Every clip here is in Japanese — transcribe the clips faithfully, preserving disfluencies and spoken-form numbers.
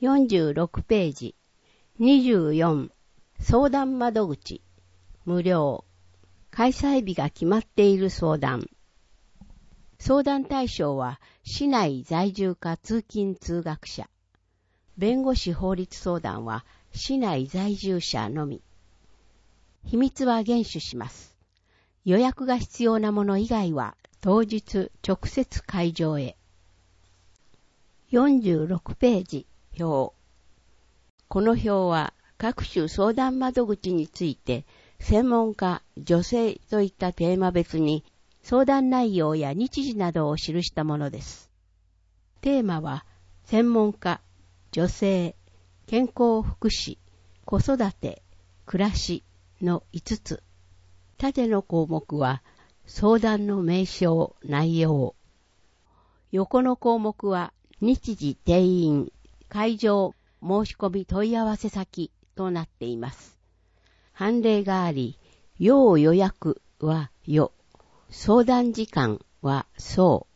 よんじゅうろくページ。にじゅうよん、相談窓口。無料。開催日が決まっている相談。相談対象は市内在住か通勤通学者。弁護士法律相談は市内在住者のみ。秘密は厳守します。予約が必要なもの以外は当日直接会場へ。よんじゅうろくページ。表。この表は各種相談窓口について専門家、女性といったテーマ別に相談内容や日時などを記したものです。テーマは専門家、女性、健康福祉、子育て、暮らしのいつつ。縦の項目は相談の名称、内容。横の項目は日時、定員、会場、申し込み問い合わせ先となっています。判例があり、要予約は予、相談時間はそう、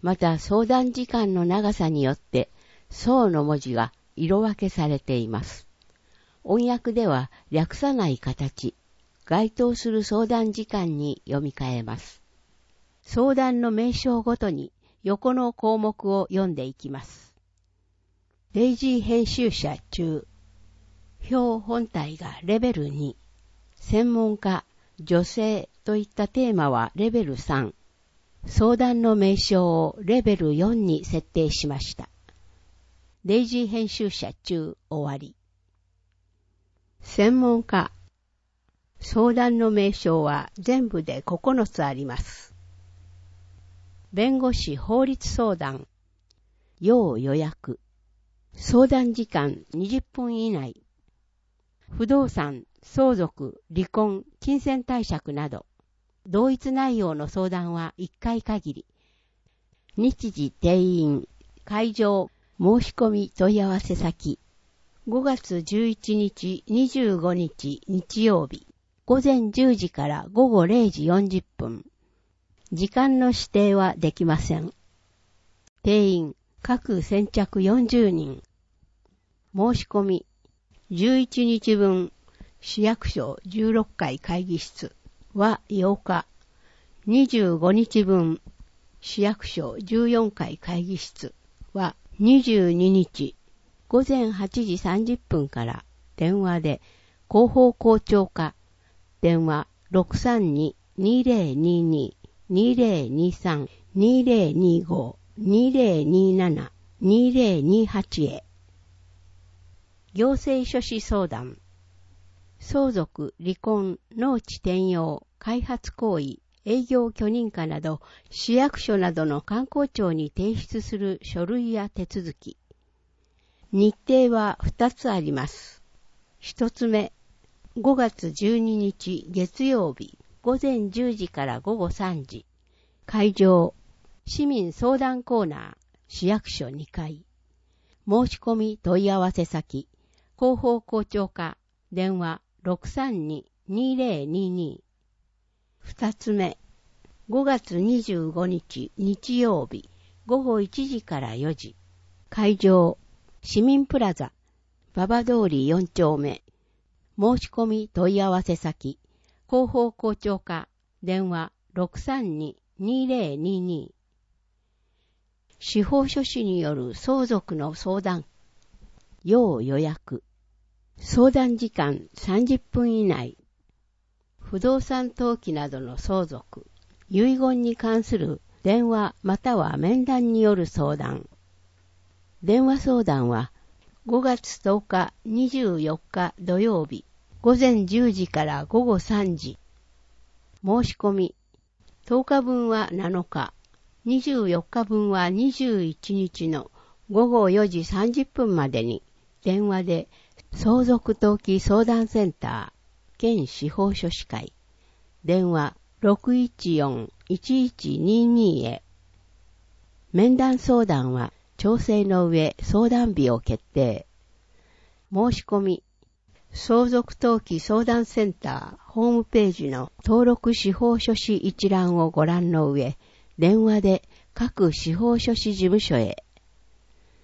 また相談時間の長さによってそうの文字が色分けされています。音訳では略さない形、該当する相談時間に読み替えます。相談の名称ごとに横の項目を読んでいきます。デイジー編集者中。表本体がレベルに。専門家、女性といったテーマはレベルさん。相談の名称をレベルよんに設定しました。デイジー編集者中終わり。専門家。相談の名称は全部でここのつあります。弁護士法律相談。要予約。相談時間にじゅっぷん以内。不動産、相続、離婚、金銭貸借など、同一内容の相談はいっかい限り。日時、定員、会場、申し込み問い合わせ先。ごがつじゅういちにち、にじゅうごにち日曜日。午前じゅうじから午後れいじよんじゅっぷん。時間の指定はできません。定員、各先着よんじゅうにん。申し込み、じゅういちにちぶん、市役所じゅうろっかい会議室はようか。にじゅうごにちぶん、市役所じゅうよんかい会議室はにじゅうににち。午前はちじさんじゅっぷんから電話で広報校長課。電話 ろくさんに にぜろにに にぜろにさん にぜろにご にぜろになな にぜろにはち へ。行政書士相談。相続、離婚、農地転用、開発行為、営業許認可など市役所などの官公庁に提出する書類や手続き。日程はふたつあります。ひとつめ、ごがつじゅうににち月曜日、午前じゅうじから午後さんじ。会場、市民相談コーナー、市役所にかい。申し込み問い合わせ先、広報校長課、電話 ろくさんに にぜろにに。二つ目、ごがつにじゅうごにち日曜日、午後いちじからよじ。会場、市民プラザ、馬場通りよんちょうめ。申し込み問い合わせ先、広報校長課、電話 ろくさんに にぜろにに。司法書士による相続の相談。要予約。相談時間さんじゅっぷん以内。不動産登記などの相続、遺言に関する電話または面談による相談。電話相談はごがつとおか、にじゅうよっか土曜日、午前じゅうじから午後さんじ。申し込み、とおかぶんはなのか、にじゅうよっかぶんはにじゅういちにちの午後よじさんじゅっぷんまでに電話で相続登記相談センター県司法書士会電話 ろくいちよん いちいちにに へ。面談相談は調整の上相談日を決定。申し込み、相続登記相談センターホームページの登録司法書士一覧をご覧の上、電話で各司法書士事務所へ。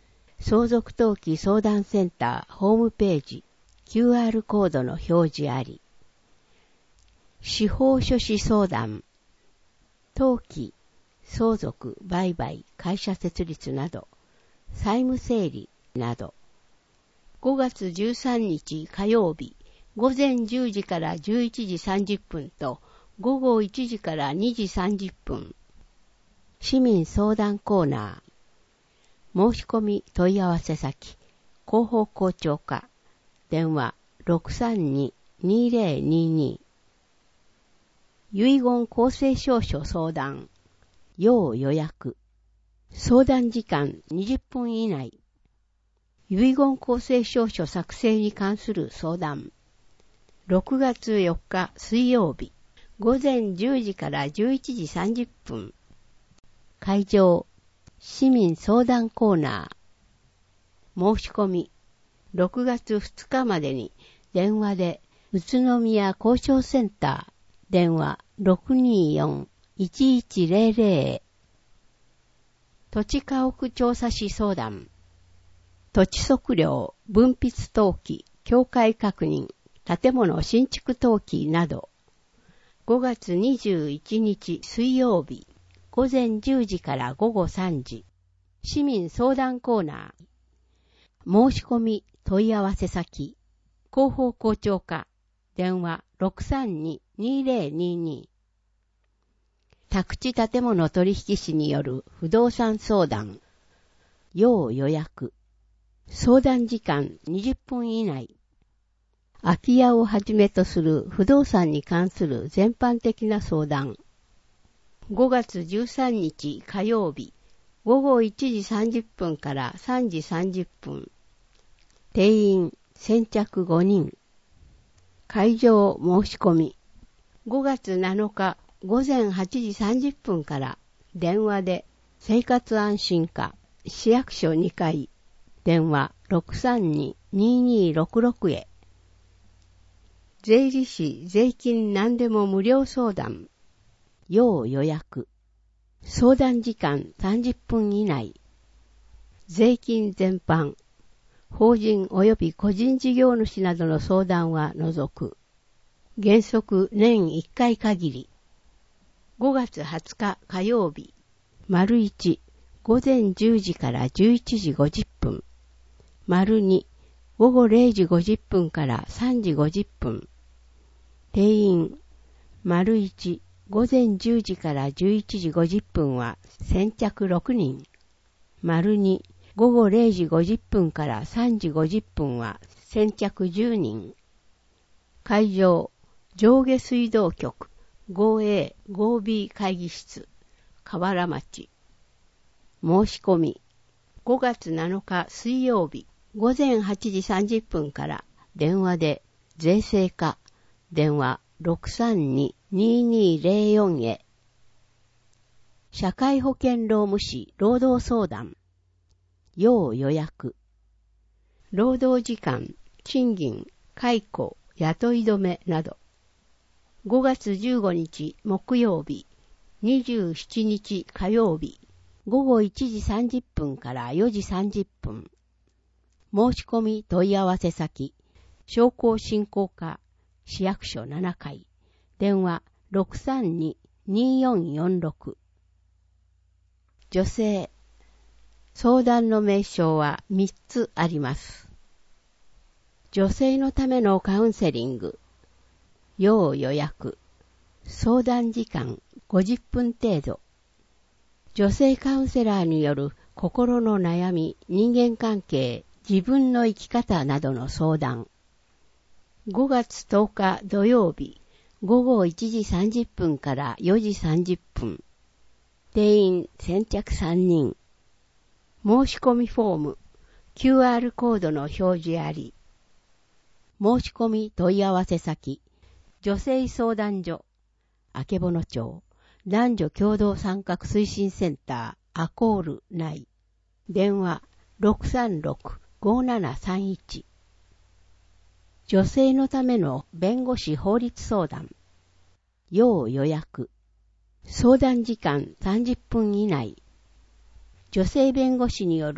相続登記相談センターホームページ キューアール コードの表示あり。司法書士相談、登記、相続、売買、会社設立など、債務整理など。ごがつじゅうさんにち火曜日、ごぜんじゅうじからじゅういちじさんじゅっぷんとごごいちじからにじさんじゅっぷん。市民相談コーナー。申し込み問い合わせ先、広報校長課、電話 ろくさんに にぜろにに。遺言公正証書相談、要予約。相談時間にじゅっぷん以内。遺言公正証書作成に関する相談。ろくがつよっか水曜日、ごぜんじゅうじからじゅういちじさんじゅっぷん。会場、市民相談コーナー。申し込み、ろくがつふつかまでに電話で宇都宮交渉センター、電話 ろくによん いちいちぜろぜろ。土地家屋調査士相談。土地測量、分筆登記、境界確認、建物新築登記など。ごがつにじゅういちにち水曜日、ごぜんじゅうじからごごさんじ。市民相談コーナー。申し込み問い合わせ先、広報校長課、電話 ろくさんに にぜろにに。宅地建物取引士による不動産相談。要予約。相談時間にじゅっぷん以内。空き家をはじめとする不動産に関する全般的な相談。ごがつじゅうさんにち火曜日、ごごいちじさんじゅっぷんからさんじさんじゅっぷん。定員先着ごにん。会場申し込み。ごがつなのかごぜんはちじさんじゅっぷんから電話で生活安心課市役所にかい、電話 ろくさんに ににろくろく へ。税理士税金何でも無料相談。要予約。相談時間さんじゅっぷん以内。税金全般。法人及び個人事業主などの相談は除く。原則年いっかい限り。ごがつはつか火曜日、丸いち、ごぜんじゅうじからじゅういちじごじゅっぷん。丸に、ごごれいじごじゅっぷんからさんじごじゅっぷん。定員、丸いち、ごぜんじゅうじからじゅういちじごじゅっぷんは先着ろくにん。丸に、ごごれいじごじゅっぷんからさんじごじゅっぷんは先着じゅうにん。会場、上下水道局。ごエー、ごビー 会議室、河原町。申し込み。ごがつなのか水曜日、ごぜんはちじさんじゅっぷんから電話で税制課、電話 ろくさんに ににぜろよん へ。社会保険労務士労働相談。要予約。労働時間、賃金、解雇、雇い止めなど。ごがつじゅうごにち木曜日、にじゅうしちにち火曜日、ごごいちじさんじゅっぷんからよじさんじゅっぷん。申し込み問い合わせ先、商工振興課、市役所ななかい、電話 ろくさんに によんよんろく。女性、相談の名称はみっつあります。女性のためのカウンセリング。要予約。相談時間ごじゅっぷん程度。女性カウンセラーによる心の悩み、人間関係、自分の生き方などの相談。ごがつとおか土曜日、ごごいちじさんじゅっぷんからよじさんじゅっぷん。定員先着さんにん。申し込みフォーム、キューアール コードの表示あり。申し込み問い合わせ先、女性相談所、あけぼの町、男女共同参画推進センター、アコール内。電話 ろくさんろく ごななさんいち。女性のための弁護士法律相談。要予約。相談時間さんじゅっぷん以内。女性弁護士による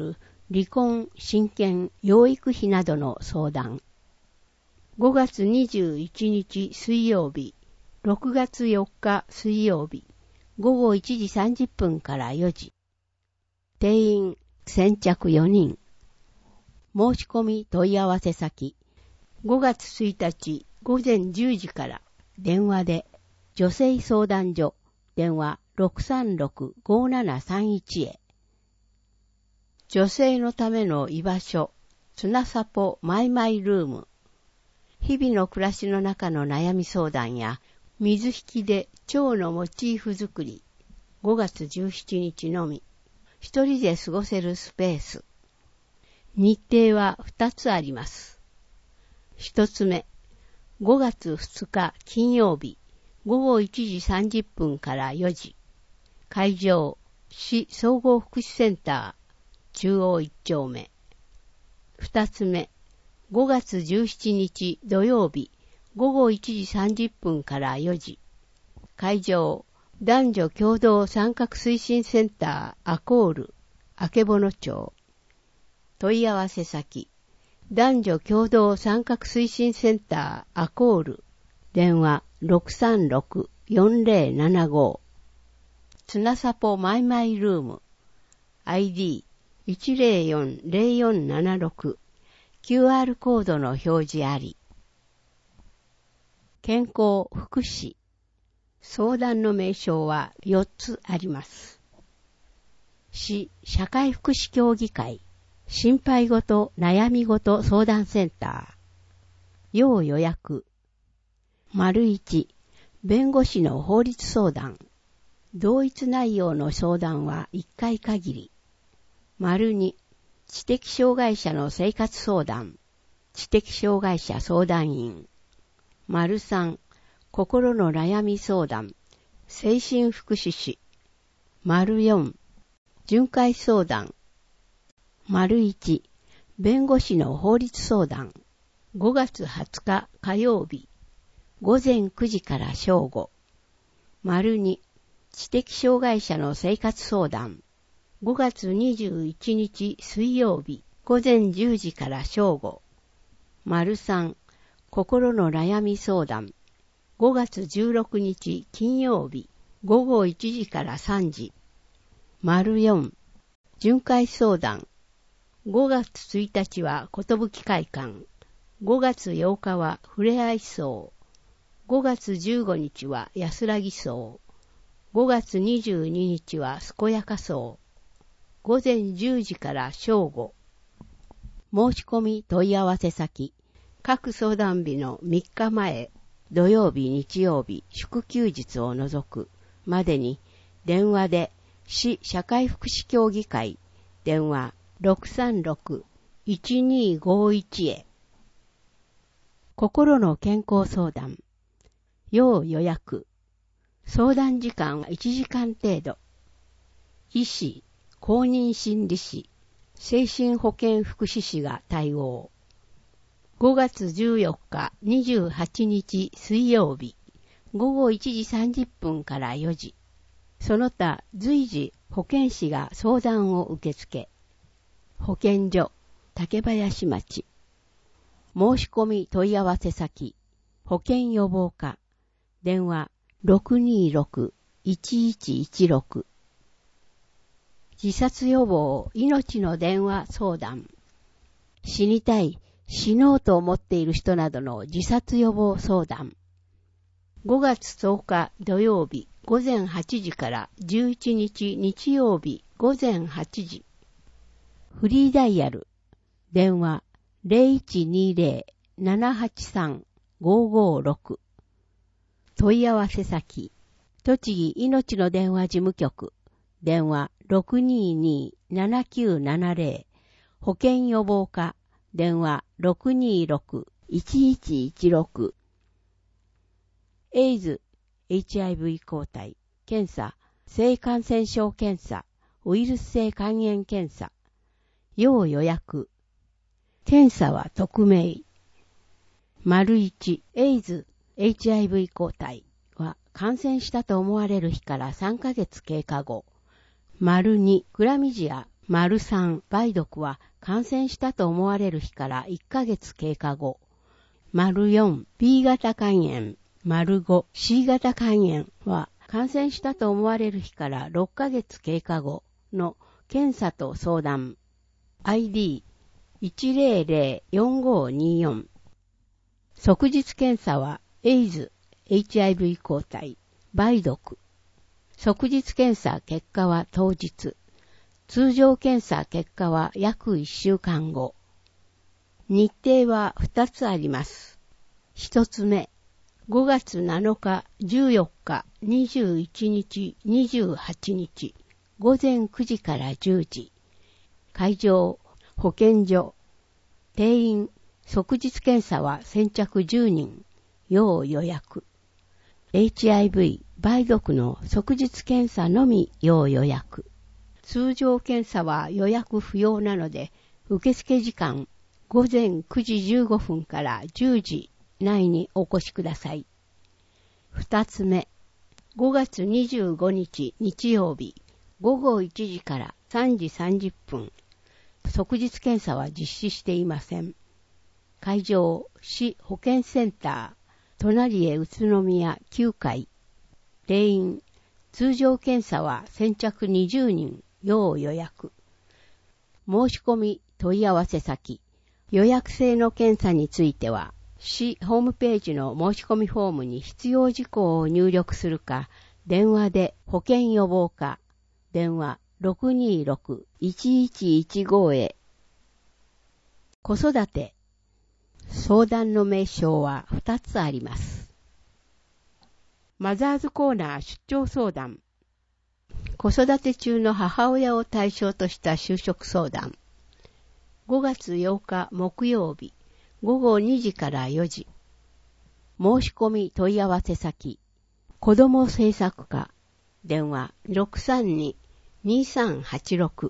離婚、親権、養育費などの相談。ごがつにじゅういちにち水曜日、ろくがつよっか水曜日、ごごいちじさんじゅっぷんからよじ。定員先着よにん。申し込み問い合わせ先。ごがつついたちごぜんじゅうじから電話で女性相談所電話 ろくさんろくごななさんいち へ。女性のための居場所つなさぽマイマイルーム。日々の暮らしの中の悩み相談や水引きで蝶のモチーフ作り。ごがつじゅうしちにちのみ。一人で過ごせるスペース。日程はふたつあります。一つ目、ごがつふつか金曜日、ごごいちじさんじゅっぷんからよじ。会場、市総合福祉センター、中央一丁目。二つ目、ごがつじゅうしちにち土曜日、ごごいちじさんじゅっぷんからよじ。会場、男女共同参画推進センターアコール、あけぼの町。問い合わせ先、男女共同参画推進センターアコール、電話 ろくさんろくよんぜろななご。つなさぽマイマイルーム、アイディーいちぜろよんぜろよんななろく、キューアール コードの表示あり。健康福祉。相談の名称はよっつあります。市社会福祉協議会、心配ごと悩みごと相談センター。要予約。丸いち、弁護士の法律相談。同一内容の相談はいっかい限り。丸に、知的障害者の生活相談。知的障害者相談員。丸さん、心の悩み相談。精神福祉士。丸よん、巡回相談。丸いち、弁護士の法律相談。ごがつはつか火曜日。ごぜんくじから正午。丸に、知的障害者の生活相談。ごがつにじゅういちにち水曜日。ごぜんじゅうじから正午。丸さん、心の悩み相談。ごがつじゅうろくにち金曜日。ごごいちじからさんじ。丸よん、巡回相談。ごがつついたちはことぶき会館。ごがつようかはふれあい荘。ごがつじゅうごにちは安らぎ荘。ごがつにじゅうににちは健やか荘。ごぜんじゅうじから正午。申し込み問い合わせ先。各相談日のみっかまえ、土曜日、日曜日、祝休日を除くまでに電話で市社会福祉協議会電話 ろくさんろくいちにごいち へ。心の健康相談。要予約。相談時間はいちじかん程度。医師、公認心理師、精神保健福祉士が対応。ごがつじゅうよっかにじゅうはちにち水曜日。ごごいちじさんじゅっぷんからよじ。その他随時保健師が相談を受け付け。保健所、竹林町。申し込み問い合わせ先。保健予防課。電話 ろくにろくいちいちいちろく。自殺予防命の電話相談。死にたい、死のうと思っている人などの自殺予防相談。ごがつとおか土曜日ごぜんはちじからじゅういちにち日曜日ごぜんはちじ。フリーダイヤル。電話 ゼロいちにゼロ ななはちさん ごごろく。問い合わせ先。栃木いのちの電話事務局。電話 ろくにに ななきゅうななゼロ。保健予防課。電話 ろくにろくいちいちいちろく。エイズ、エイチアイブイ 抗体、検査、性感染症検査、ウイルス性肝炎検査。要予約。検査は匿名。丸いち、エイズ、エイチアイブイ 抗体は感染したと思われる日からさんかげつ経過後。丸に、クラミジア、 丸さん、梅毒は感染したと思われる日からいっかげつ経過後。丸よん、B 型肝炎。丸ご、C 型肝炎は感染したと思われる日からろっかげつ経過後の検査と相談。アイディーいちゼロゼロよんごによん。即日検査はエイズ、エイチアイブイ 抗体、梅毒。即日検査結果は当日。通常検査結果は約いっしゅうかんご。日程はふたつあります。ひとつめ、ごがつなのか、じゅうよっか、にじゅういちにち、にじゅうはちにち、ごぜんくじからじゅうじ。会場、保健所。定員、即日検査は先着じゅうにん。要予約。エイチアイブイ、梅毒の即日検査のみ要予約。通常検査は予約不要なので、受付時間、ごぜんくじじゅうごふんからじゅうじ内にお越しください。二つ目、ごがつにじゅうごにち日曜日、ごごいちじからさんじさんじゅっぷん。即日検査は実施していません。会場、市保健センター、隣へ宇都宮きゅうかい。定員、通常検査は先着にじゅうにん、要予約。申し込み問い合わせ先。予約制の検査については、市ホームページの申し込みフォームに必要事項を入力するか、電話で保健予防課、電話 ろくにーろくいちいちいちご へ。子育て、相談の名称はふたつあります。マザーズコーナー出張相談。子育て中の母親を対象とした就職相談。ごがつようか木曜日、ごごにじからよじ。申し込み問い合わせ先。子ども政策課。電話 ろくさんにーにーさんはちろく。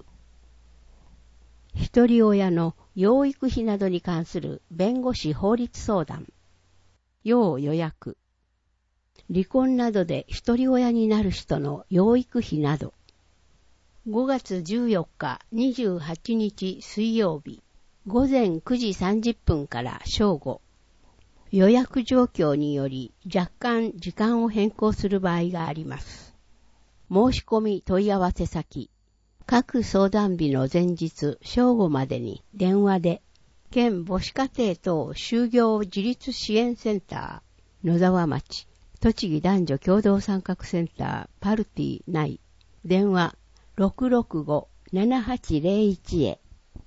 一人親の養育費などに関する弁護士法律相談。要予約。離婚などで一人親になる人の養育費など。ごがつじゅうよっかにじゅうはちにち水曜日、ごぜんくじさんじゅっぷんから正午。予約状況により若干時間を変更する場合があります。申し込み問い合わせ先。各相談日の前日正午までに電話で、県母子家庭等就業自立支援センター、野沢町、栃木男女共同参画センター、パルティ内、電話 ろくろくごーななはちゼロいち へ。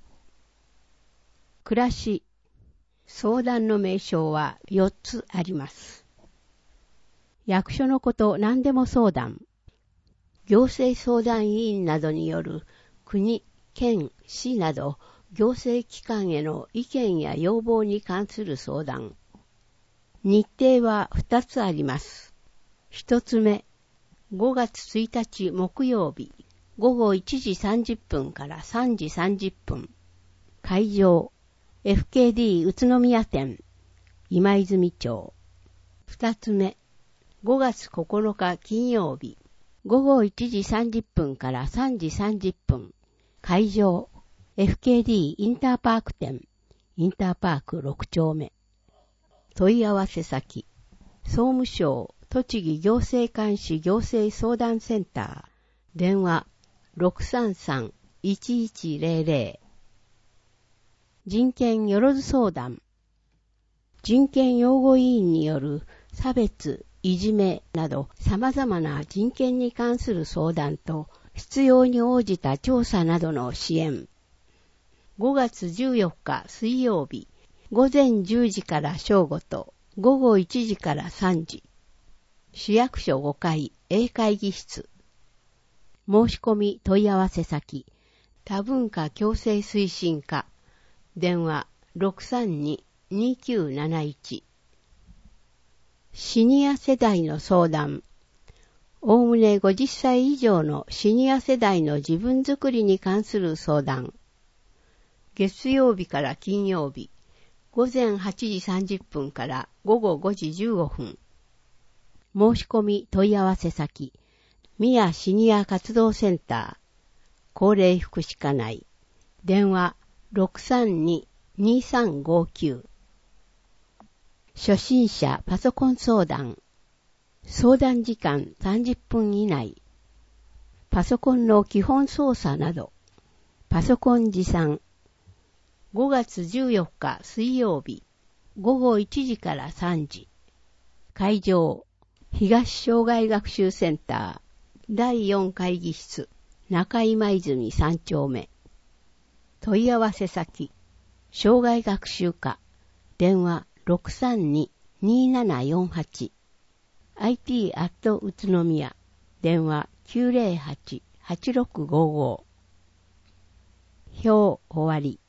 暮らし、相談の名称はよっつあります。役所のこと何でも相談。行政相談委員などによる国、県、市など行政機関への意見や要望に関する相談。日程はふたつあります。ひとつめ、ごがつついたち木曜日、ごごいちじさんじゅっぷんからさんじさんじゅっぷん。会場、エフケーディー 宇都宮店、今泉町。ふたつめ、ごがつここのか金曜日、ごごいちじさんじゅっぷんからさんじさんじゅっぷん。会場、エフケーディー インターパーク店、インターパークろくちょうめ。問い合わせ先、総務省栃木行政監視行政相談センター、電話 ろくさんさんいちいちゼロゼロ。人権よろず相談。人権擁護委員による差別、いじめなど様々な人権に関する相談と必要に応じた調査などの支援。ごがつじゅうよっか水曜日、ごぜんじゅうじから正午とごごいちじからさんじ。市役所ごかい A 会議室。申し込み問い合わせ先。多文化共生推進課。電話 ろくさんにーにーきゅうなないち。シニア世代の相談。おおむねごじゅっさい以上のシニア世代の自分づくりに関する相談。月曜日から金曜日、ごぜんはちじさんじゅっぷんからごごごじじゅうごふん。申し込み問い合わせ先。宮シニア活動センター。 高齢福祉課内。電話 ろくさんに にさんごきゅう。初心者パソコン相談。相談時間さんじゅっぷん以内。パソコンの基本操作など。パソコン持参。ごがつじゅうよっか水曜日。ごごいちじからさんじ。会場。東障害学習センター。だいよん会議室。中今泉さん丁目。問い合わせ先。障害学習課。電話 ろくさんに にななよんはち。アイティー アット宇都宮。電話 きゅうゼロはち はちろくごご。表終わり。